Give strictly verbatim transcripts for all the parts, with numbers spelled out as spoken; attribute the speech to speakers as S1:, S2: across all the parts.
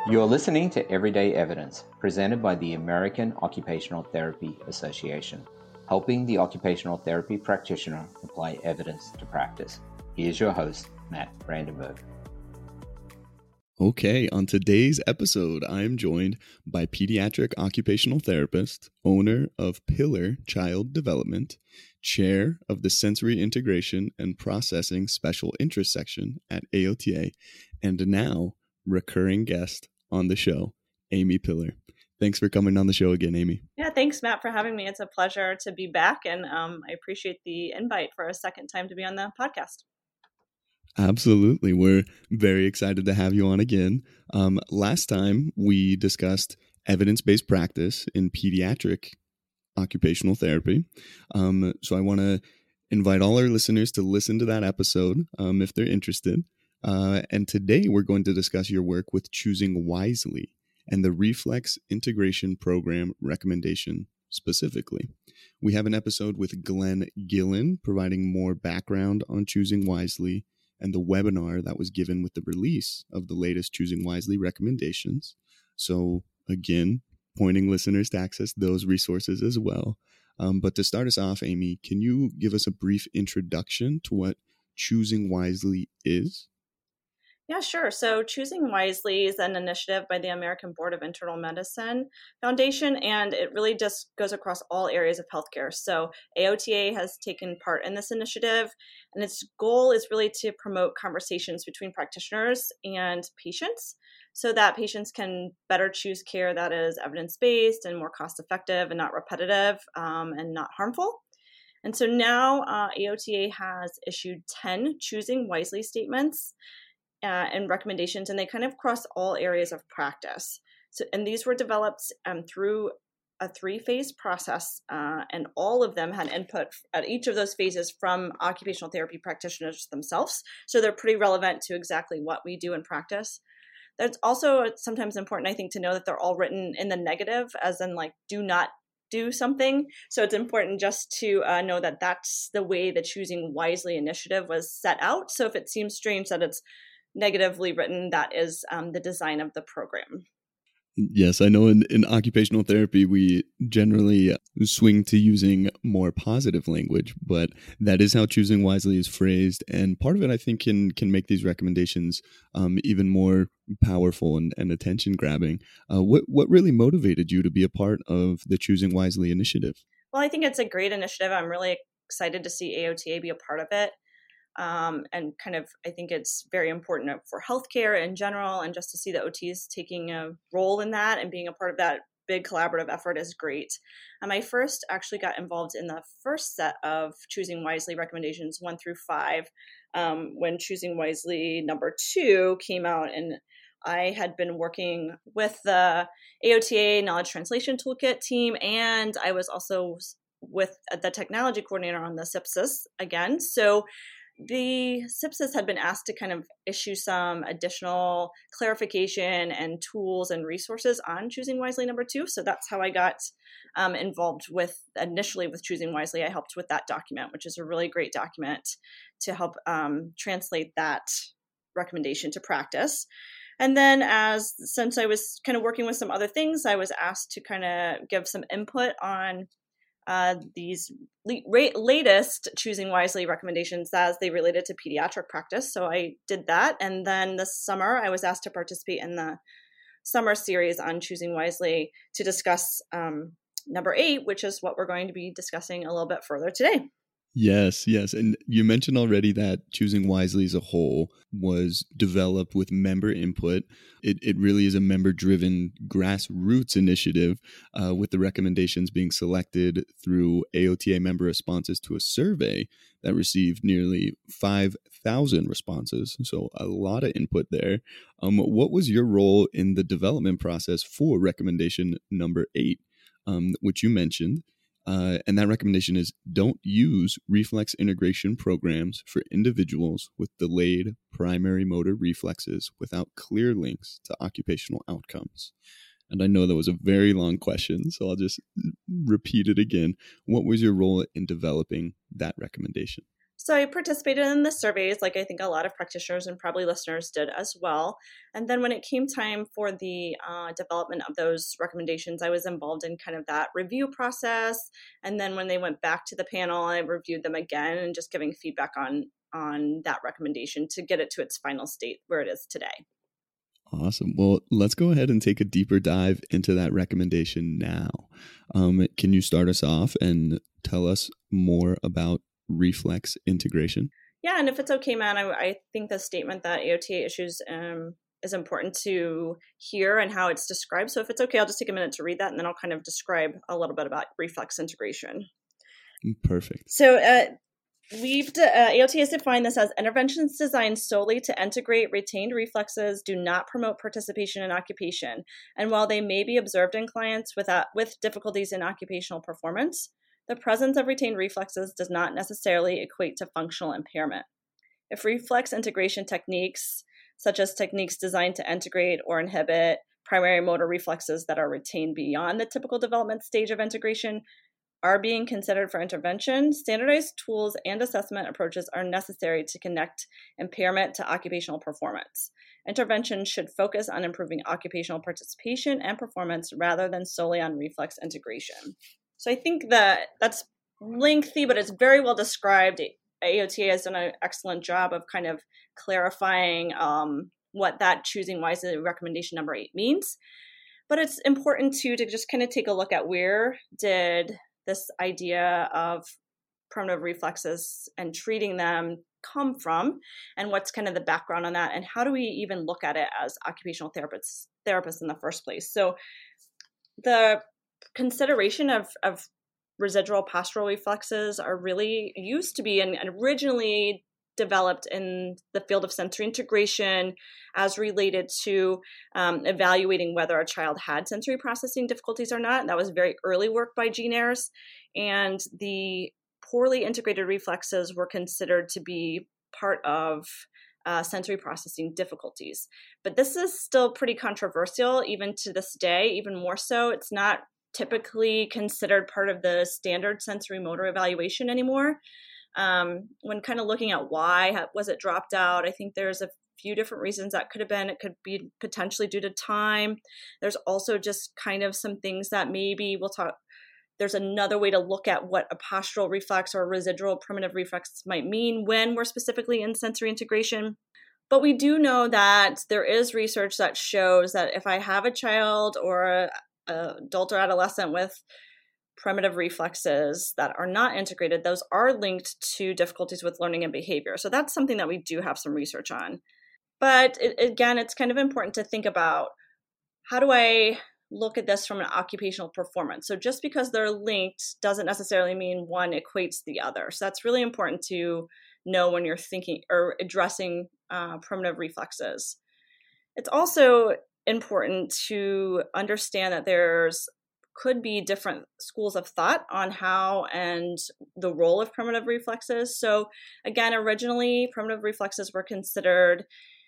S1: You're listening to Everyday Evidence, presented by the American Occupational Therapy Association, helping the occupational therapy practitioner apply evidence to practice. Here's your host, Matt Brandenburg.
S2: Okay, on today's episode, I am joined by pediatric occupational therapist, owner of Pillar Child Development, chair of the Sensory Integration and Processing Special Interest Section at A O T A, and now recurring guest on the show, Amy Pillar. Thanks for coming on the show again, Amy.
S3: Yeah, thanks, Matt, for having me. It's a pleasure to be back, and um, I appreciate the invite for a second time to be on the podcast.
S2: Absolutely. We're very excited to have you on again. Um, last time we discussed evidence-based practice in pediatric occupational therapy. Um, so I want to invite all our listeners to listen to that episode um, if they're interested. Uh, and today we're going to discuss your work with Choosing Wisely and the Reflex Integration Program recommendation specifically. We have an episode with Glenn Gillen providing more background on Choosing Wisely and the webinar that was given with the release of the latest Choosing Wisely recommendations. So again, pointing listeners to access those resources as well. Um, but to start us off, Amy, can you give us a brief introduction to what Choosing Wisely is?
S3: Yeah, sure. So Choosing Wisely is an initiative by the American Board of Internal Medicine Foundation, and it really just goes across all areas of healthcare. So A O T A has taken part in this initiative, and its goal is really to promote conversations between practitioners and patients so that patients can better choose care that is evidence-based and more cost-effective and not repetitive um, and not harmful. And so now uh, A O T A has issued ten Choosing Wisely statements Uh, and recommendations, and they kind of cross all areas of practice. So, and these were developed um, through a three-phase process, uh, and all of them had input at each of those phases from occupational therapy practitioners themselves. So they're pretty relevant to exactly what we do in practice. That's also sometimes important, I think, to know that they're all written in the negative, as in like, do not do something. So it's important just to uh, know that that's the way the Choosing Wisely initiative was set out. So if it seems strange that it's negatively written, that is um, the design of the program.
S2: Yes, I know in, in occupational therapy, we generally swing to using more positive language, but that is how Choosing Wisely is phrased. And part of it, I think, can can make these recommendations um, even more powerful and, and attention grabbing. Uh, what, what really motivated you to be a part of the Choosing Wisely initiative?
S3: Well, I think it's a great initiative. I'm really excited to see A O T A be a part of it. Um, and kind of, I think it's very important for healthcare in general, and just to see the O Ts taking a role in that and being a part of that big collaborative effort is great. Um, I first actually got involved in the first set of Choosing Wisely recommendations, one through five, um, when Choosing Wisely number two came out, and I had been working with the A O T A Knowledge Translation Toolkit team, and I was also with the technology coordinator on the S I P S I S again. So the S I P S I S had been asked to kind of issue some additional clarification and tools and resources on Choosing Wisely number two. So that's how I got um, involved with initially with Choosing Wisely. I helped with that document, which is a really great document to help um, translate that recommendation to practice. And then as since I was kind of working with some other things, I was asked to kind of give some input on Uh, these le- latest Choosing Wisely recommendations as they related to pediatric practice. So I did that. And then this summer, I was asked to participate in the summer series on Choosing Wisely to discuss um, number eight, which is what we're going to be discussing a little bit further today.
S2: Yes, yes. And you mentioned already that Choosing Wisely as a whole was developed with member input. It it really is a member-driven grassroots initiative uh, with the recommendations being selected through A O T A member responses to a survey that received nearly five thousand responses. So a lot of input there. Um, what was your role in the development process for recommendation number eight, um, which you mentioned? Uh, and that recommendation is don't use reflex integration programs for individuals with delayed primary motor reflexes without clear links to occupational outcomes. And I know that was a very long question, so I'll just repeat it again. What was your role in developing that recommendation?
S3: So I participated in the surveys, like I think a lot of practitioners and probably listeners did as well. And then when it came time for the uh, development of those recommendations, I was involved in kind of that review process. And then when they went back to the panel, I reviewed them again and just giving feedback on on that recommendation to get it to its final state where it is today.
S2: Awesome. Well, let's go ahead and take a deeper dive into that recommendation now. Um, can you start us off and tell us more about reflex integration?
S3: Yeah, and if it's okay, Matt, I, I think the statement that A O T A issues um, is important to hear and how it's described. So if it's okay, I'll just take a minute to read that, and then I'll kind of describe a little bit about reflex integration.
S2: Perfect.
S3: So uh, we've de- uh, A O T has defined this as interventions designed solely to integrate retained reflexes, do not promote participation in occupation. And while they may be observed in clients without, with difficulties in occupational performance, the presence of retained reflexes does not necessarily equate to functional impairment. If reflex integration techniques, such as techniques designed to integrate or inhibit primary motor reflexes that are retained beyond the typical development stage of integration, are being considered for intervention, standardized tools and assessment approaches are necessary to connect impairment to occupational performance. Intervention should focus on improving occupational participation and performance rather than solely on reflex integration. So I think that that's lengthy, but it's very well described. A O T A has done an excellent job of kind of clarifying um, what that choosing wisely recommendation number eight means. But it's important too to just kind of take a look at where did this idea of primitive reflexes and treating them come from, and what's kind of the background on that, and how do we even look at it as occupational therapists therapists in the first place. So the consideration of, of residual postural reflexes are really used to be and, and originally developed in the field of sensory integration as related to um, evaluating whether a child had sensory processing difficulties or not. That was very early work by Jean Ayres, and the poorly integrated reflexes were considered to be part of uh, sensory processing difficulties. But this is still pretty controversial even to this day, even more so. It's not typically considered part of the standard sensory motor evaluation anymore. Um, when kind of looking at why how, was it dropped out, I think there's a few different reasons that could have been. It could be potentially due to time. There's also just kind of some things that maybe we'll talk. There's another way to look at what a postural reflex or a residual primitive reflex might mean when we're specifically in sensory integration. But we do know that there is research that shows that if I have a child or a, a adult or adolescent with primitive reflexes that are not integrated, those are linked to difficulties with learning and behavior. So that's something that we do have some research on. But it, again, it's kind of important to think about, how do I look at this from an occupational performance? So just because they're linked doesn't necessarily mean one equates the other. So that's really important to know when you're thinking or addressing uh, primitive reflexes. It's also important to understand that there's could be different schools of thought on how and the role of primitive reflexes. So again, originally primitive reflexes were considered,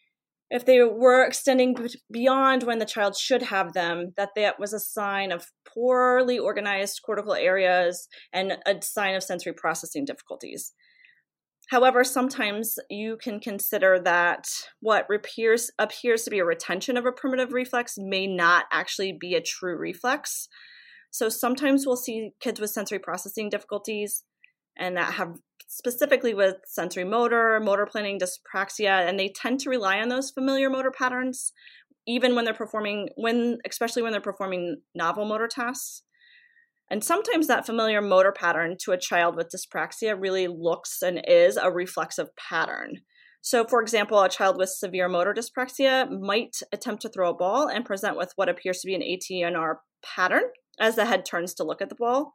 S3: if they were extending beyond when the child should have them, that that was a sign of poorly organized cortical areas and a sign of sensory processing difficulties. However, sometimes you can consider that what appears, appears to be a retention of a primitive reflex may not actually be a true reflex. So sometimes we'll see kids with sensory processing difficulties and that have specifically with sensory motor, motor planning dyspraxia, and they tend to rely on those familiar motor patterns, even when they're performing, when especially when they're performing novel motor tasks. And sometimes that familiar motor pattern to a child with dyspraxia really looks and is a reflexive pattern. So, for example, a child with severe motor dyspraxia might attempt to throw a ball and present with what appears to be an A T N R pattern as the head turns to look at the ball.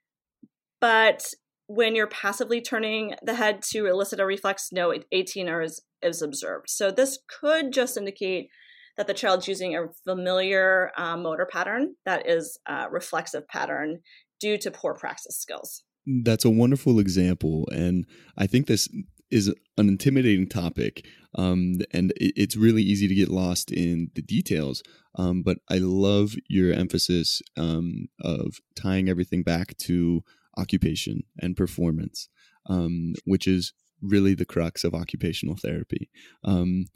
S3: But when you're passively turning the head to elicit a reflex, no A T N R is, is observed. So this could just indicate that the child's using a familiar uh, motor pattern that is a reflexive pattern due to poor practice skills.
S2: That's a wonderful example. And I think this is an intimidating topic, um, and it, it's really easy to get lost in the details. Um, but I love your emphasis um, of tying everything back to occupation and performance, um, which is really the crux of occupational therapy. Um,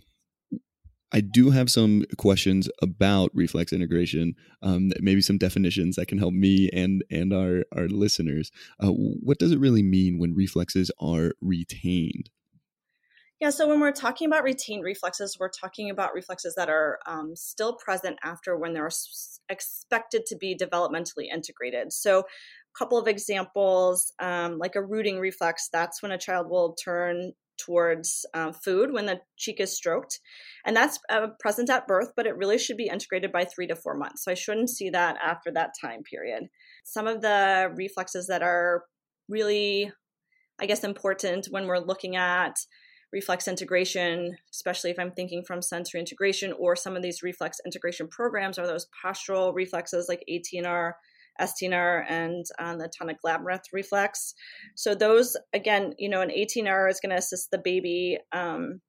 S2: I do have some questions about reflex integration, um, maybe some definitions that can help me and and our, our listeners. Uh, what does it really mean when reflexes are retained?
S3: Yeah, so when we're talking about retained reflexes, we're talking about reflexes that are um, still present after when they're s- expected to be developmentally integrated. So a couple of examples, um, like a rooting reflex, that's when a child will turn towards uh, food when the cheek is stroked. And that's uh, present at birth, but it really should be integrated by three to four months. So I shouldn't see that after that time period. Some of the reflexes that are really, I guess, important when we're looking at reflex integration, especially if I'm thinking from sensory integration or some of these reflex integration programs, are those postural reflexes like A T N R, S T N R, and um, the tonic labyrinth reflex. So those, again, you know, an A T N R is going to assist the baby um,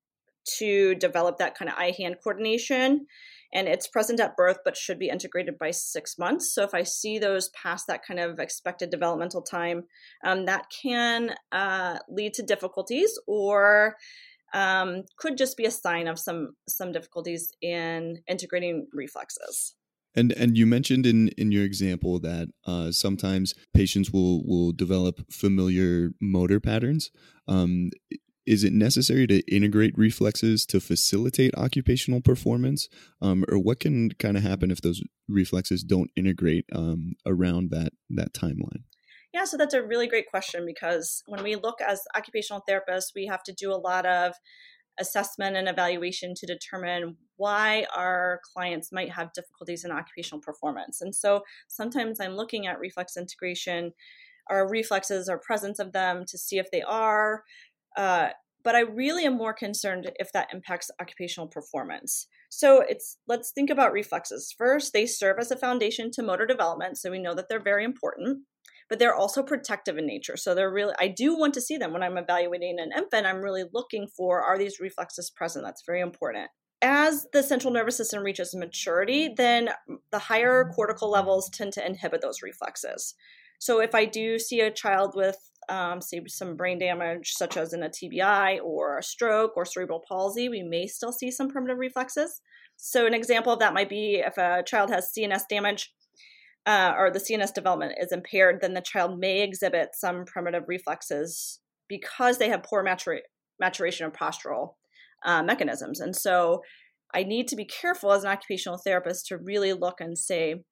S3: to develop that kind of eye-hand coordination. And it's present at birth, but should be integrated by six months. So if I see those past that kind of expected developmental time, um, that can uh, lead to difficulties or um, could just be a sign of some some difficulties in integrating reflexes.
S2: And and you mentioned in, in your example that uh, sometimes patients will, will develop familiar motor patterns. Um, Is it necessary to integrate reflexes to facilitate occupational performance? Um, or what can kind of happen if those reflexes don't integrate um, around that, that timeline?
S3: Yeah, so that's a really great question, because when we look as occupational therapists, we have to do a lot of assessment and evaluation to determine why our clients might have difficulties in occupational performance. And so sometimes I'm looking at reflex integration, our reflexes or presence of them, to see if they are Uh, but I really am more concerned if that impacts occupational performance. So it's let's think about reflexes. First, they serve as a foundation to motor development, so we know that they're very important, but they're also protective in nature. So they're really, I do want to see them when I'm evaluating an infant. I'm really looking for, are these reflexes present? That's very important. As the central nervous system reaches maturity, then the higher cortical levels tend to inhibit those reflexes. So if I do see a child with, um, say, some brain damage, such as in a T B I or a stroke or cerebral palsy, we may still see some primitive reflexes. So an example of that might be if a child has C N S damage uh, or the C N S development is impaired, then the child may exhibit some primitive reflexes because they have poor matura- maturation of postural uh, mechanisms. And so I need to be careful as an occupational therapist to really look and say,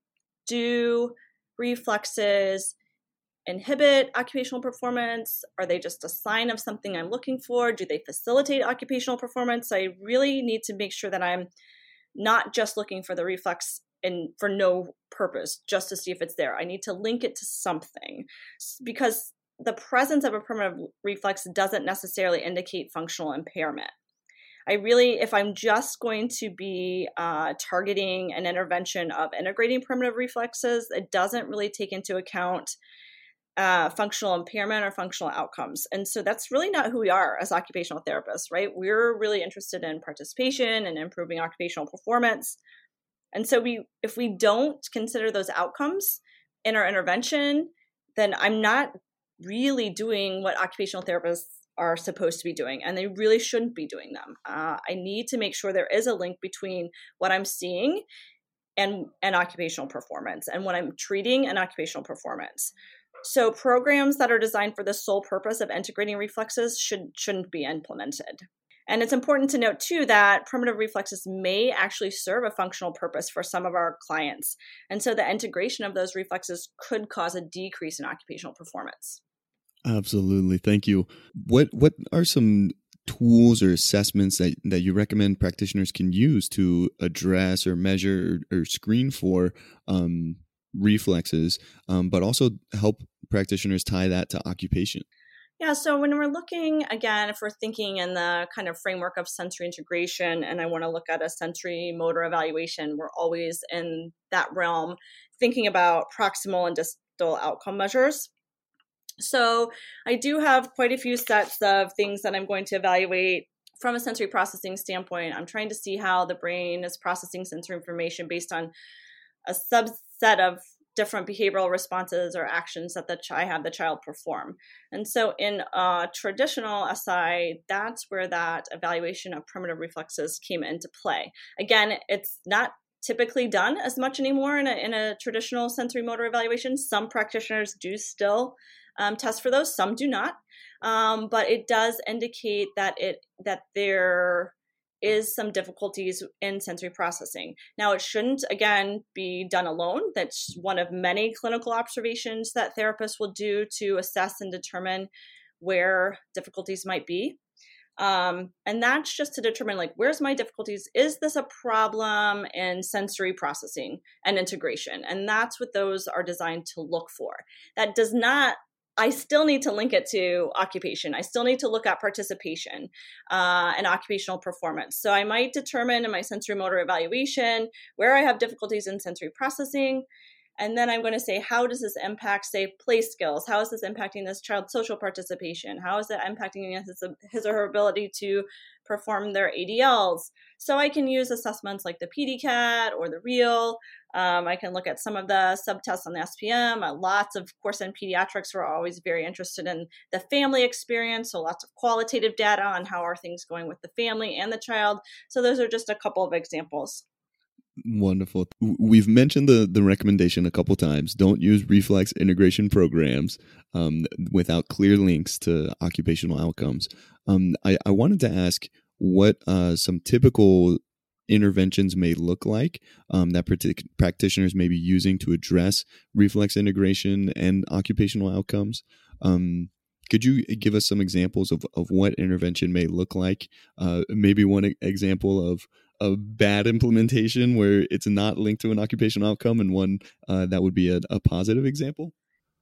S3: do reflexes inhibit occupational performance? Are they just a sign of something I'm looking for? Do they facilitate occupational performance? I really need to make sure that I'm not just looking for the reflex and for no purpose, just to see if it's there. I need to link it to something, because the presence of a primitive reflex doesn't necessarily indicate functional impairment. I really, if I'm just going to be uh, targeting an intervention of integrating primitive reflexes, it doesn't really take into account uh, functional impairment or functional outcomes. And so that's really not who we are as occupational therapists, right? We're really interested in participation and improving occupational performance. And so we, if we don't consider those outcomes in our intervention, then I'm not really doing what occupational therapists are supposed to be doing, and they really shouldn't be doing them. Uh, I need to make sure there is a link between what I'm seeing and, and occupational performance, and what I'm treating and occupational performance. So programs that are designed for the sole purpose of integrating reflexes should, shouldn't be implemented. And it's important to note, too, that primitive reflexes may actually serve a functional purpose for some of our clients. And so the integration of those reflexes could cause a decrease in occupational performance.
S2: Absolutely. Thank you. What what are some tools or assessments that, that you recommend practitioners can use to address or measure or, or screen for um, reflexes, um, but also help practitioners tie that to occupation?
S3: Yeah, so when we're looking, again, if we're thinking in the kind of framework of sensory integration, and I want to look at a sensory motor evaluation, we're always in that realm thinking about proximal and distal outcome measures. So I do have quite a few sets of things that I'm going to evaluate from a sensory processing standpoint. I'm trying to see how the brain is processing sensory information based on a subset of different behavioral responses or actions that the ch- I have the child perform. And so in uh, traditional S I, that's where that evaluation of primitive reflexes came into play. Again, it's not typically done as much anymore in a, in a traditional sensory motor evaluation. Some practitioners do still um, test for those, some do not. Um, but it does indicate that it that there is some difficulties in sensory processing. Now, it shouldn't, again, be done alone. That's one of many clinical observations that therapists will do to assess and determine where difficulties might be. Um, and that's just to determine, like, where's my difficulties? Is this a problem in sensory processing and integration? And that's what those are designed to look for. That does not I still need to link it to occupation. I still need to look at participation uh, and occupational performance. So I might determine in my sensory motor evaluation where I have difficulties in sensory processing. And then I'm going to say, how does this impact, say, play skills? How is this impacting this child's social participation? How is it impacting his, his or her ability to perform their A D Ls? So I can use assessments like the P D C A T or the REAL. Um, I can look at some of the subtests on the S P M. Uh, lots of, of course, in pediatrics, we're always very interested in the family experience. So lots of qualitative data on how are things going with the family and the child. So those are just a couple of examples.
S2: Wonderful. We've mentioned the, the recommendation a couple times. Don't use reflex integration programs um, without clear links to occupational outcomes. Um, I, I wanted to ask what uh, some typical interventions may look like um, that partic- practitioners may be using to address reflex integration and occupational outcomes. Um, could you give us some examples of, of what intervention may look like? Uh, maybe one example of a bad implementation where it's not linked to an occupational outcome, and one uh, that would be a, a positive example?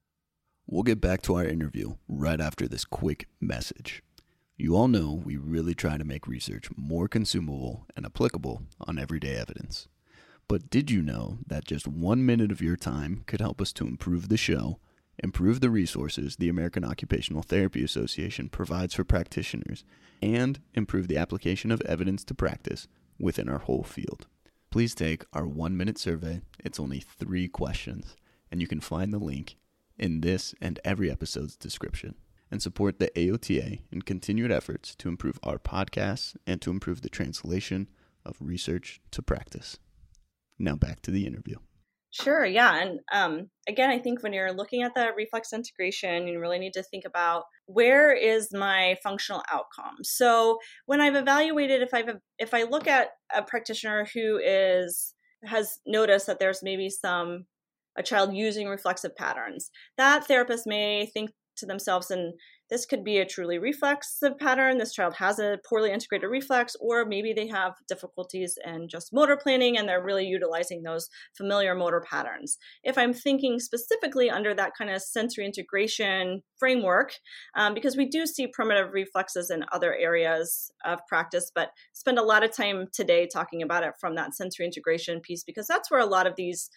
S4: We'll get back to our interview right after this quick message. You all know we really try to make research more consumable and applicable on everyday evidence. But did you know that just one minute of your time could help us to improve the show, improve the resources the American Occupational Therapy Association provides for practitioners, and improve the application of evidence to practice within our whole field? Please take our one-minute survey. It's only three questions, and you can find the link in this and every episode's description, and support the A O T A in continued efforts to improve our podcasts and to improve the translation of research to practice. Now back to the interview.
S3: Sure, yeah. And um, again, I think when you're looking at the reflex integration, you really need to think about where is my functional outcome. So when I've evaluated, if I've if I look at a practitioner who is has noticed that there's maybe some a child using reflexive patterns, that therapist may think to themselves, and this could be a truly reflexive pattern. This child has a poorly integrated reflex, or maybe they have difficulties in just motor planning and they're really utilizing those familiar motor patterns. If I'm thinking specifically under that kind of sensory integration framework, um, because we do see primitive reflexes in other areas of practice, but spend a lot of time today talking about it from that sensory integration piece, because that's where a lot of these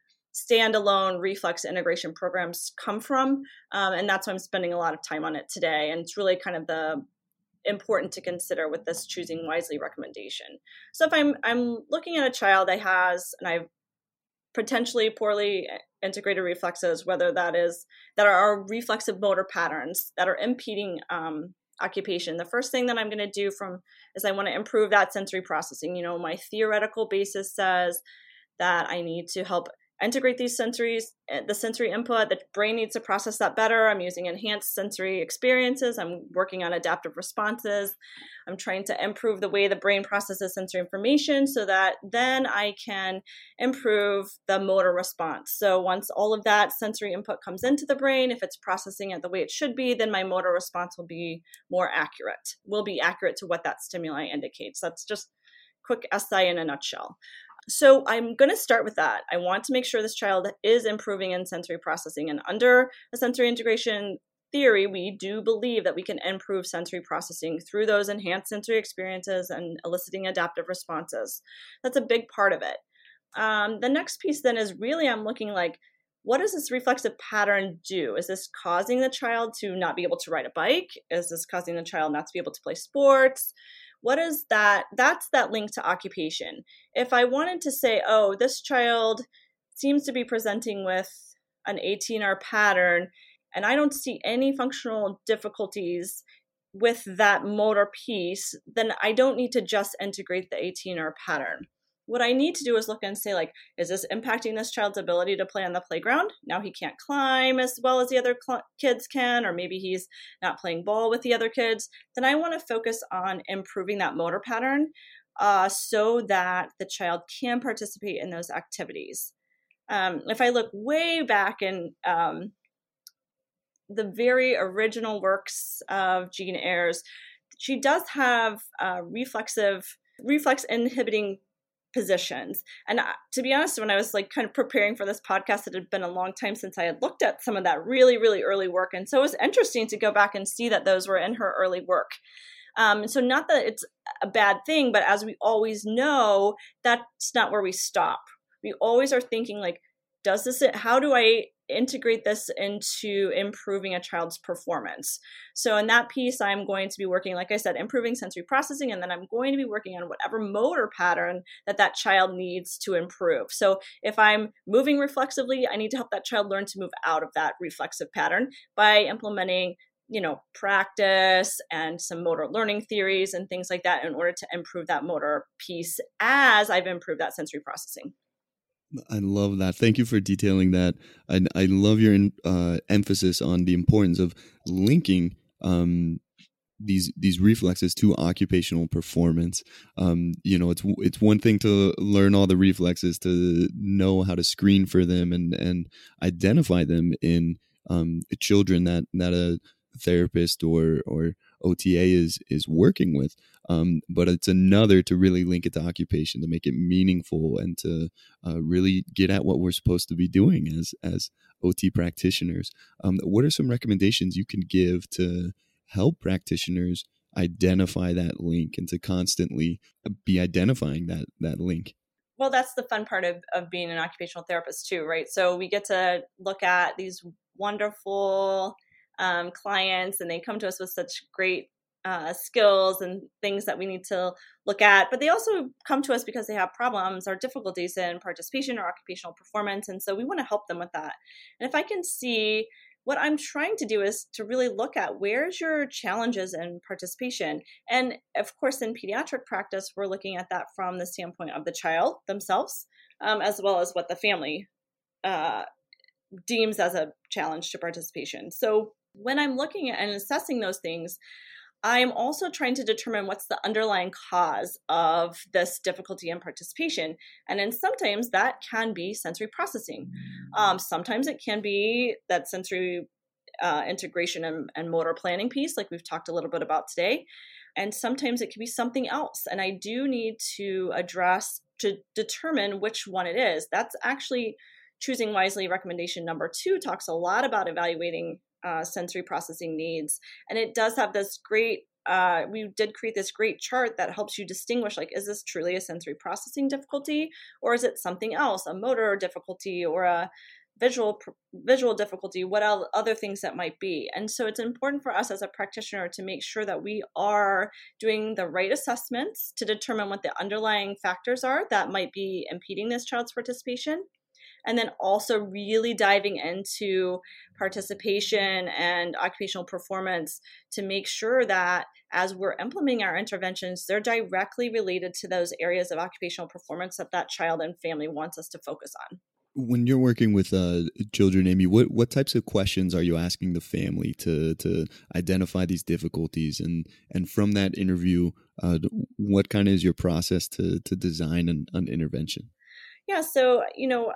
S3: standalone reflex integration programs come from. Um, and that's why I'm spending a lot of time on it today. And it's really kind of the important to consider with this choosing wisely recommendation. So if I'm I'm looking at a child that has, and I've potentially poorly integrated reflexes, whether that is, that are reflexive motor patterns that are impeding um, occupation, the first thing that I'm going to do from is I want to improve that sensory processing. You know, my theoretical basis says that I need to help integrate these sensories, the sensory input. The brain needs to process that better. I'm using enhanced sensory experiences. I'm working on adaptive responses. I'm trying to improve the way the brain processes sensory information so that then I can improve the motor response. So once all of that sensory input comes into the brain, if it's processing it the way it should be, then my motor response will be more accurate, will be accurate to what that stimuli indicates. That's just quick S I in a nutshell. So I'm going to start with that. I want to make sure this child is improving in sensory processing. And under a sensory integration theory, we do believe that we can improve sensory processing through those enhanced sensory experiences and eliciting adaptive responses. That's a big part of it. Um, the next piece then is really I'm looking like, what does this reflexive pattern do? Is this causing the child to not be able to ride a bike? Is this causing the child not to be able to play sports? What is that? That's that link to occupation. If I wanted to say, oh, this child seems to be presenting with an A T N R pattern, and I don't see any functional difficulties with that motor piece, then I don't need to just integrate the A T N R pattern. What I need to do is look and say, like, is this impacting this child's ability to play on the playground? Now he can't climb as well as the other cl- kids can, or maybe he's not playing ball with the other kids. Then I want to focus on improving that motor pattern uh, so that the child can participate in those activities. Um, if I look way back in um, the very original works of Jean Ayres, she does have uh, reflexive, reflex inhibiting positions. And to be honest, when I was like kind of preparing for this podcast, it had been a long time since I had looked at some of that really, really early work. And so it was interesting to go back and see that those were in her early work. Um, so not that it's a bad thing, but as we always know, that's not where we stop. We always are thinking like, does this, how do I integrate this into improving a child's performance? So in that piece, I'm going to be working, like I said, improving sensory processing, and then I'm going to be working on whatever motor pattern that that child needs to improve. So if I'm moving reflexively, I need to help that child learn to move out of that reflexive pattern by implementing, you know, practice and some motor learning theories and things like that in order to improve that motor piece as I've improved that sensory processing.
S2: I love that. Thank you for detailing that. I, I love your uh, emphasis on the importance of linking um, these these reflexes to occupational performance. Um, you know, it's it's one thing to learn all the reflexes, to know how to screen for them and and identify them in um, children that that a therapist or or O T A is is working with. Um, but it's another to really link it to occupation, to make it meaningful, and to uh, really get at what we're supposed to be doing as as O T practitioners. Um, what are some recommendations you can give to help practitioners identify that link and to constantly be identifying that that link?
S3: Well, that's the fun part of, of being an occupational therapist too, right? So we get to look at these wonderful um, clients, and they come to us with such great Uh, skills and things that we need to look at, but they also come to us because they have problems or difficulties in participation or occupational performance, and so we want to help them with that. And if I can see, what I'm trying to do is to really look at where's your challenges in participation. And of course, in pediatric practice, we're looking at that from the standpoint of the child themselves, um, as well as what the family uh, deems as a challenge to participation. So when I'm looking at and assessing those things, I'm also trying to determine what's the underlying cause of this difficulty in participation. And then sometimes that can be sensory processing. Um, sometimes it can be that sensory uh, integration and, and motor planning piece, like we've talked a little bit about today. And sometimes it can be something else. And I do need to address, to determine which one it is. That's actually Choosing Wisely recommendation number two talks a lot about evaluating Uh, sensory processing needs. And it does have this great, uh, we did create this great chart that helps you distinguish, like, is this truly a sensory processing difficulty, or is it something else, a motor difficulty or a visual visual difficulty, what else, other things that might be. And so it's important for us as a practitioner to make sure that we are doing the right assessments to determine what the underlying factors are that might be impeding this child's participation. And then also really diving into participation and occupational performance to make sure that as we're implementing our interventions, they're directly related to those areas of occupational performance that that child and family wants us to focus on.
S2: When you're working with uh, children, Amy, what, what types of questions are you asking the family to to identify these difficulties? And and from that interview, uh, what kind of is your process to to design an, an intervention?
S3: Yeah, so, you know,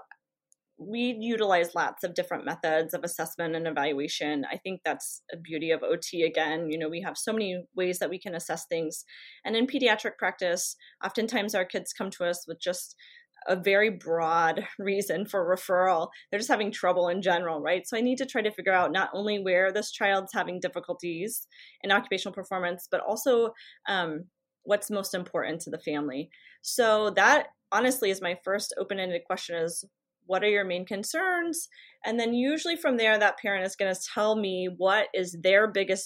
S3: we utilize lots of different methods of assessment and evaluation. I think that's a beauty of O T again. You know, we have so many ways that we can assess things. And in pediatric practice, oftentimes our kids come to us with just a very broad reason for referral. They're just having trouble in general, right? So I need to try to figure out not only where this child's having difficulties in occupational performance, but also um, what's most important to the family. So that honestly is my first open-ended question is, what are your main concerns? And then usually from there, that parent is going to tell me what is their biggest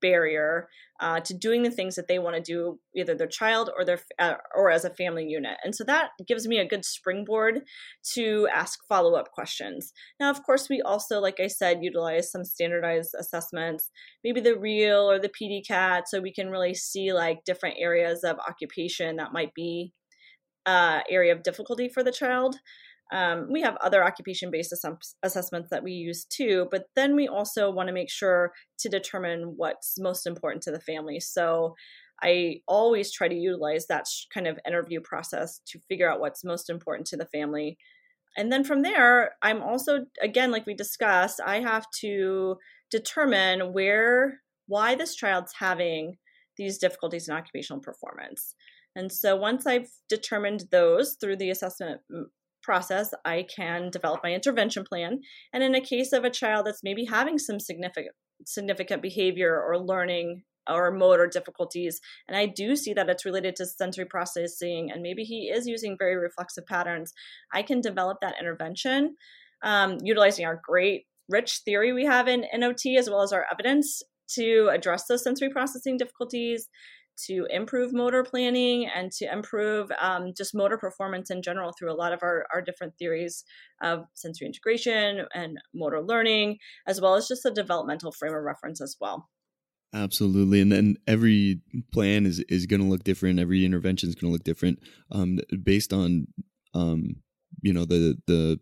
S3: barrier uh, to doing the things that they want to do, either their child or their uh, or as a family unit. And so that gives me a good springboard to ask follow-up questions. Now, of course, we also, like I said, utilize some standardized assessments, maybe the REAL or the P D C A T, so we can really see like different areas of occupation that might be uh, area of difficulty for the child. Um, we have other occupation-based ass- assessments that we use too, but then we also want to make sure to determine what's most important to the family. So I always try to utilize that kind of interview process to figure out what's most important to the family. And then from there, I'm also, again, like we discussed, I have to determine where, why this child's having these difficulties in occupational performance. And so once I've determined those through the assessment process, I can develop my intervention plan. And in a case of a child that's maybe having some significant significant behavior or learning or motor difficulties, and I do see that it's related to sensory processing, and maybe he is using very reflexive patterns, I can develop that intervention um, utilizing our great rich theory we have in N O T, as well as our evidence to address those sensory processing difficulties, to improve motor planning, and to improve um, just motor performance in general through a lot of our, our different theories of sensory integration and motor learning, as well as just a developmental frame of reference as well.
S2: Absolutely. And then every plan is, is going to look different. Every intervention is going to look different um, based on, um, you know, the, the,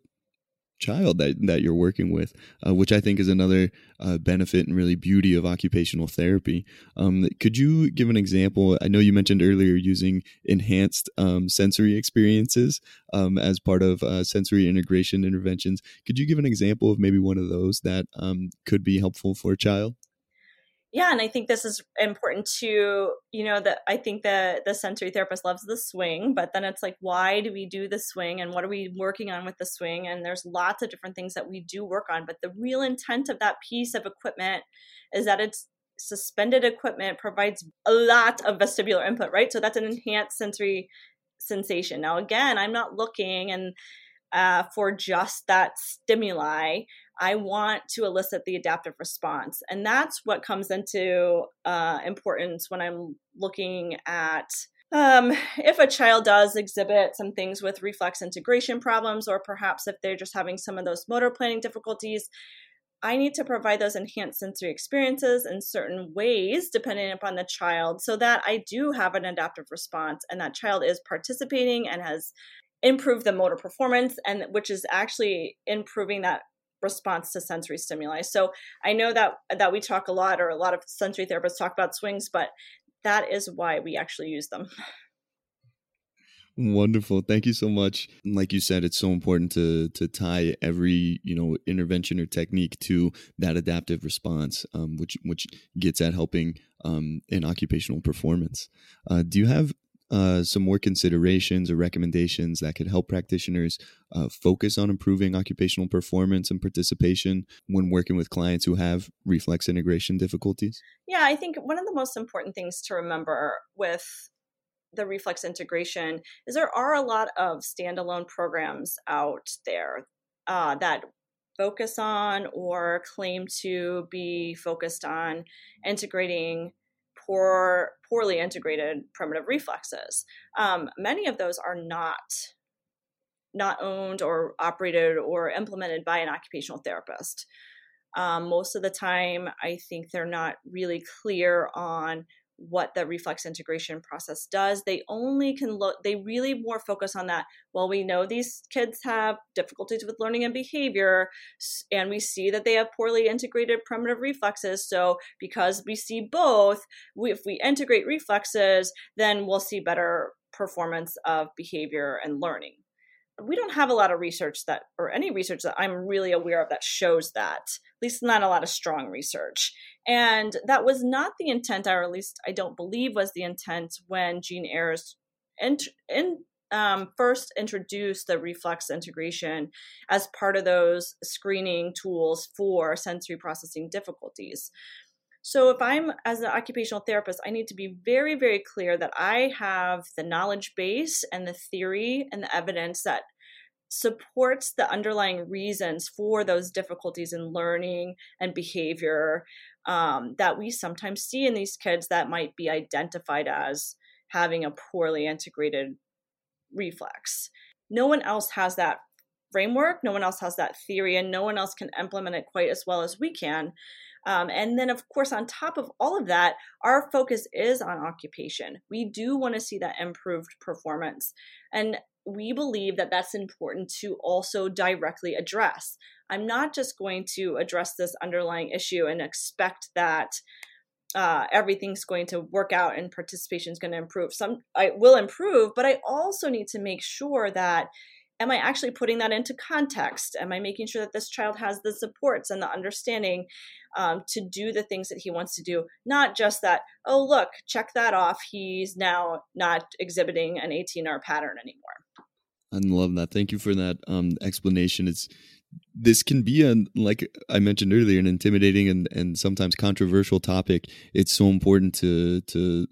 S2: child that, that you're working with, uh, which I think is another uh, benefit and really beauty of occupational therapy. Um, could you give an example? I know you mentioned earlier using enhanced um, sensory experiences um, as part of uh, sensory integration interventions. Could you give an example of maybe one of those that um, could be helpful for a child?
S3: Yeah, and I think this is important to, you know, that I think the the sensory therapist loves the swing, but then it's like, why do we do the swing and what are we working on with the swing? And there's lots of different things that we do work on, but the real intent of that piece of equipment is that it's suspended equipment provides a lot of vestibular input, right? So that's an enhanced sensory sensation. Now, again, I'm not looking and uh, for just that stimuli. I want to elicit the adaptive response. And that's what comes into uh, importance when I'm looking at um, if a child does exhibit some things with reflex integration problems, or perhaps if they're just having some of those motor planning difficulties. I need to provide those enhanced sensory experiences in certain ways, depending upon the child, so that I do have an adaptive response and that child is participating and has improved the motor performance, and which is actually improving that response to sensory stimuli. So I know that that we talk a lot, or a lot of sensory therapists talk about swings, but that is why we actually use them.
S2: Wonderful. Thank you so much. Like you said, it's so important to to tie every, you know, intervention or technique to that adaptive response, um, which which gets at helping um, in occupational performance. Uh, do you have Uh, some more considerations or recommendations that could help practitioners uh, focus on improving occupational performance and participation when working with clients who have reflex integration difficulties?
S3: Yeah, I think one of the most important things to remember with the reflex integration is there are a lot of standalone programs out there uh, that focus on or claim to be focused on integrating poor, poorly integrated primitive reflexes. Um, many of those are not, not owned or operated or implemented by an occupational therapist. Um, most of the time, I think they're not really clear on what the reflex integration process does. They only can look, they really more focus on that. Well, we know these kids have difficulties with learning and behavior, and we see that they have poorly integrated primitive reflexes. So because we see both, we, if we integrate reflexes, then we'll see better performance of behavior and learning. We don't have a lot of research that, or any research that I'm really aware of that shows that, at least not a lot of strong research. And that was not the intent, or at least I don't believe was the intent when Jean Ayers in, in, um, first introduced the reflex integration as part of those screening tools for sensory processing difficulties. So if I'm, as an occupational therapist, I need to be very, very clear that I have the knowledge base and the theory and the evidence that supports the underlying reasons for those difficulties in learning and behavior um, that we sometimes see in these kids that might be identified as having a poorly integrated reflex. No one else has that framework. No one else has that theory, and no one else can implement it quite as well as we can. Um, and then, of course, on top of all of that, our focus is on occupation. We do want to see that improved performance. And we believe that that's important to also directly address. I'm not just going to address this underlying issue and expect that uh, everything's going to work out and participation is going to improve. Some I will improve, but I also need to make sure that, am I actually putting that into context? Am I making sure that this child has the supports and the understanding um, to do the things that he wants to do? Not just that, oh, look, check that off. He's now not exhibiting an eighteen R pattern anymore.
S2: I love that. Thank you for that um, explanation. It's this can be, a, like I mentioned earlier, an intimidating and, and sometimes controversial topic. It's so important to to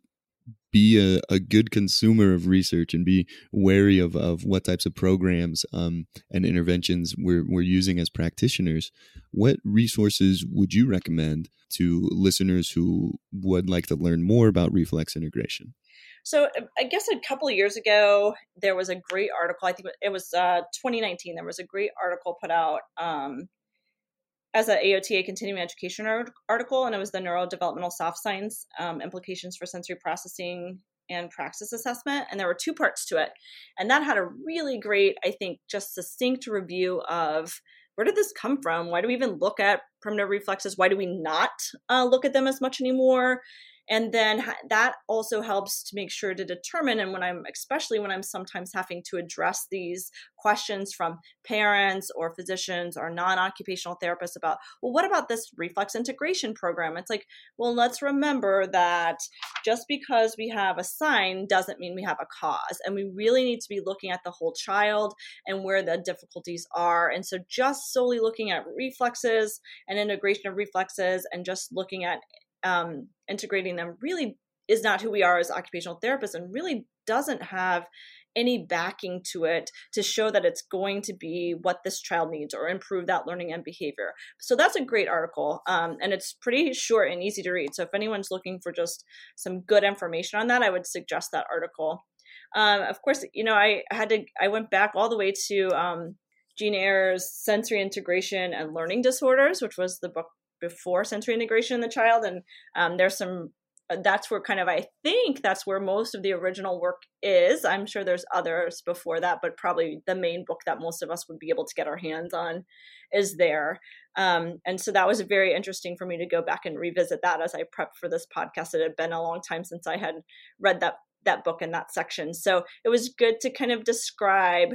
S2: be a, a good consumer of research and be wary of, of what types of programs um, and interventions we're, we're using as practitioners. What resources would you recommend to listeners who would like to learn more about reflex integration?
S3: So I guess a couple of years ago, there was a great article. I think it was uh, twenty nineteen. There was a great article put out um, as an A O T A continuing education article, and it was the neurodevelopmental soft science um, implications for sensory processing and praxis assessment. And there were two parts to it. And that had a really great, I think, just succinct review of where did this come from? Why do we even look at primitive reflexes? Why do we not uh, look at them as much anymore? And then that also helps to make sure to determine, and when I'm, especially when I'm sometimes having to address these questions from parents or physicians or non-occupational therapists about, well, what about this reflex integration program? It's like, well, let's remember that just because we have a sign doesn't mean we have a cause. And we really need to be looking at the whole child and where the difficulties are. And so just solely looking at reflexes and integration of reflexes and just looking at Um, integrating them really is not who we are as occupational therapists, and really doesn't have any backing to it to show that it's going to be what this child needs or improve that learning and behavior. So that's a great article, um, and it's pretty short and easy to read. So if anyone's looking for just some good information on that, I would suggest that article. Um, of course, you know, I had to, I went back all the way to um, Jean Eyre's Sensory Integration and Learning Disorders, which was the book before sensory integration in the child. And um, there's some, that's where kind of, I think that's where most of the original work is. I'm sure there's others before that, but probably the main book that most of us would be able to get our hands on is there. Um, and so that was very interesting for me to go back and revisit that as I prepped for this podcast. It had been a long time since I had read that, that book in that section. So it was good to kind of describe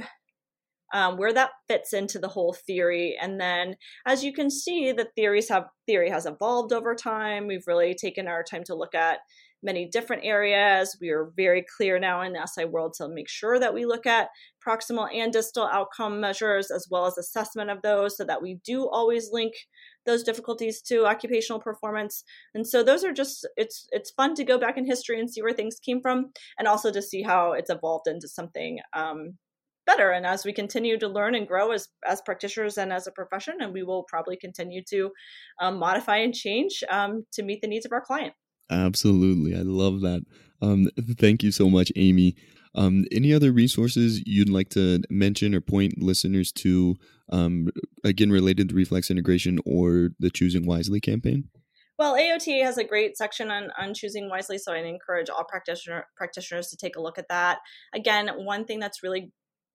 S3: Um, where that fits into the whole theory. And then, as you can see, the theories have theory has evolved over time. We've really taken our time to look at many different areas. We are very clear now in S I World to make sure that we look at proximal and distal outcome measures as well as assessment of those, so that we do always link those difficulties to occupational performance. And so those are just, it's it's fun to go back in history and see where things came from, and also to see how it's evolved into something um, better. And as we continue to learn and grow as as practitioners and as a profession, and we will probably continue to um, modify and change um, to meet the needs of our client.
S2: Absolutely. I love that. Um, thank you so much, Amy. Um, any other resources you'd like to mention or point listeners to, um, again, related to reflex integration or the Choosing Wisely campaign?
S3: Well, A O T A has a great section on, on choosing wisely, so I'd encourage all practitioner, practitioners to take a look at that. Again, one thing that's really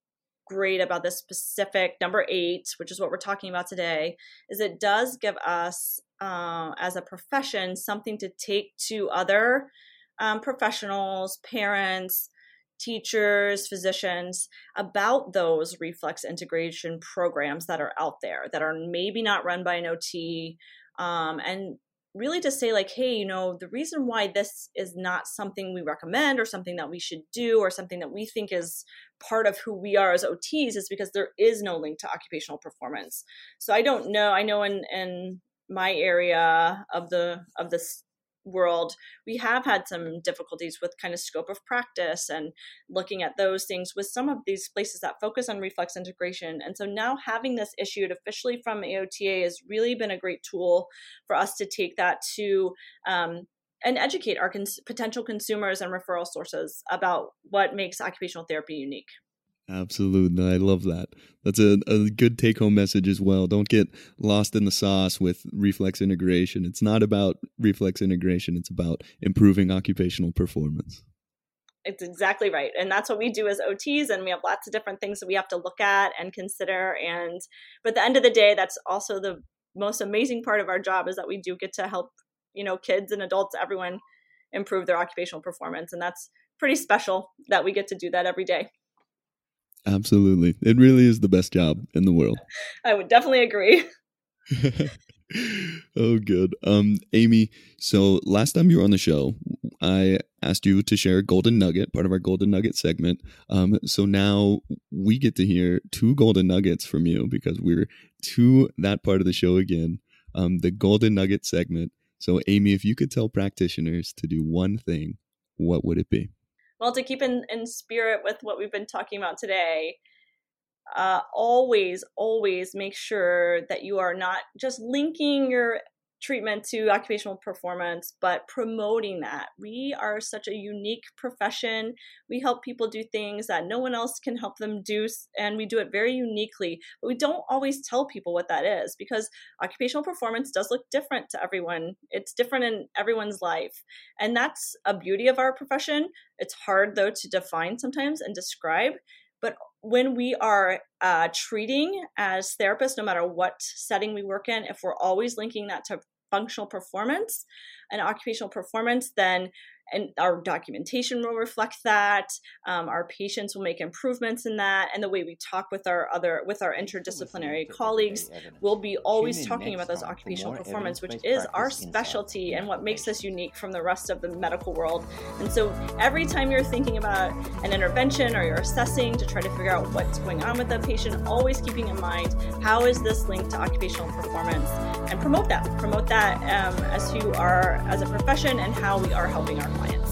S3: great about this specific number eight, which is what we're talking about today, is it does give us, uh, as a profession, something to take to other um, professionals, parents, teachers, physicians about those reflex integration programs that are out there that are maybe not run by an O T, um, and really to say like, hey, you know, the reason why this is not something we recommend or something that we should do or something that we think is part of who we are as O Ts is because there is no link to occupational performance. So I don't know. I know in, in my area of the of this world, we have had some difficulties with kind of scope of practice and looking at those things with some of these places that focus on reflex integration. And so now having this issued officially from A O T A has really been a great tool for us to take that to um, and educate our cons- potential consumers and referral sources about what makes occupational therapy unique.
S2: Absolutely. I love that. That's a, a good take-home message as well. Don't get lost in the sauce with reflex integration. It's not about reflex integration. It's about improving occupational performance.
S3: It's exactly right. And that's what we do as O Ts. And we have lots of different things that we have to look at and consider. And but at the end of the day, that's also the most amazing part of our job, is that we do get to help, you know, kids and adults, everyone improve their occupational performance. And that's pretty special that we get to do that every day.
S2: Absolutely. It really is the best job in the world.
S3: I would definitely agree.
S2: Oh, good. Um, Amy, so last time you were on the show, I asked you to share a golden nugget, part of our golden nugget segment. Um, so now we get to hear two golden nuggets from you, because we're to that part of the show again, um, the golden nugget segment. So Amy, if you could tell practitioners to do one thing, what would it be?
S3: Well, to keep in, in spirit with what we've been talking about today, uh, always, always make sure that you are not just linking your treatment to occupational performance, but promoting that. We are such a unique profession. We help people do things that no one else can help them do, and we do it very uniquely. But we don't always tell people what that is, because occupational performance does look different to everyone. It's different in everyone's life. And that's a beauty of our profession. It's hard, though, to define sometimes and describe. But when we are uh, treating as therapists, no matter what setting we work in, if we're always linking that to functional performance and occupational performance, then and our documentation will reflect that. Um, our patients will make improvements in that, and the way we talk with our other with our interdisciplinary colleagues will be always talking about those occupational performance, which is our specialty and what makes us unique from the rest of the medical world. And so every time you're thinking about an intervention or you're assessing to try to figure out what's going on with the patient, always keeping in mind, how is this linked to occupational performance, and promote that promote that um, as who are as a profession and how we are helping our clients.